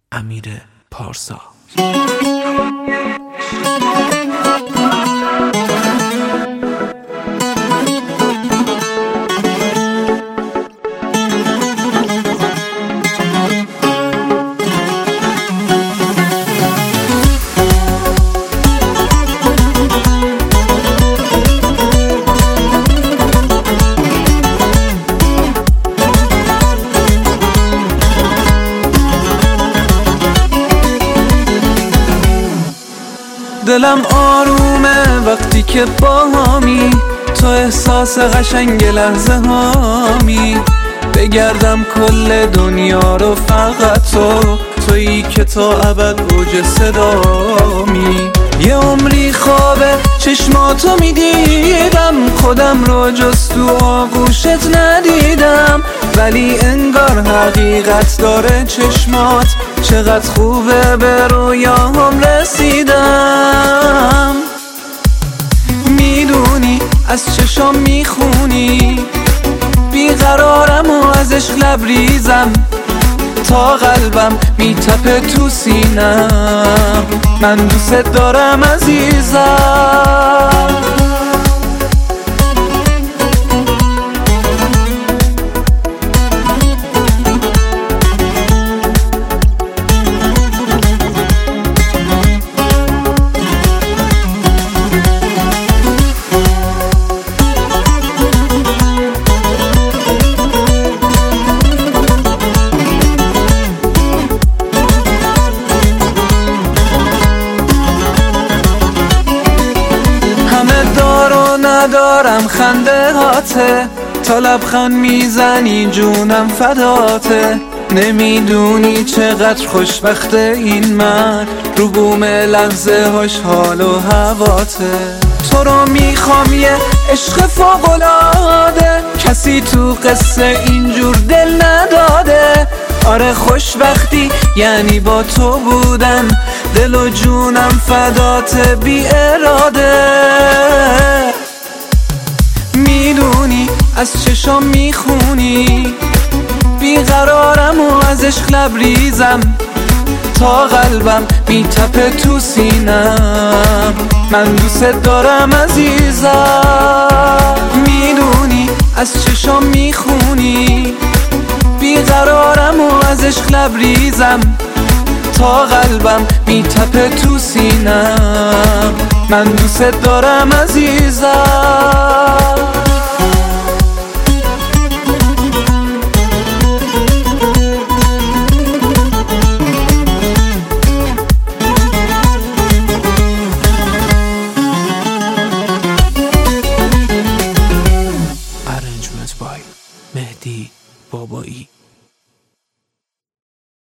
امیر پارسا. دلم آرومه وقتی که باهامی، تو احساس قشنگ لحظه هامی. بگردم کل دنیا رو فقط تویی که تا ابد اوج صدامی. یه عمری خوابه چشماتو میدیدم، خودم رو جز تو آغوشت ندیدم، ولی انگار حقیقت داره چشمات. چقدر خوبه به رویاهم رسیدم. میدونی از چشام میخونی، بیقرارم و از عشق لبریزم، تا قلبم میتپه تو سینم. من دوست دارم عزیزم. ندارم خنده هاته، تا لبخند میزنی جونم فداته. نمیدونی چقدر خوشبخت این من، رو بوم لحظه هاش حال و هواته. تو رو میخوام یه عشق فوق‌العاده، کسی تو قصه اینجور دل نداده. آره خوشبختی یعنی با تو بودن، دل و جونم فدات بی اراده. میدونی از چشام میخونی، بیقرارم و از عشق لبریزم، تا قلبم میتپه تو سینم. من دوست دارم عزیزم. میدونی از چشام میخونی، بیقرارم و از عشق لبریزم، تا قلبم میتپه تو سینم. من دوست دارم عزیزم. Arrangement by مهدی بابایی.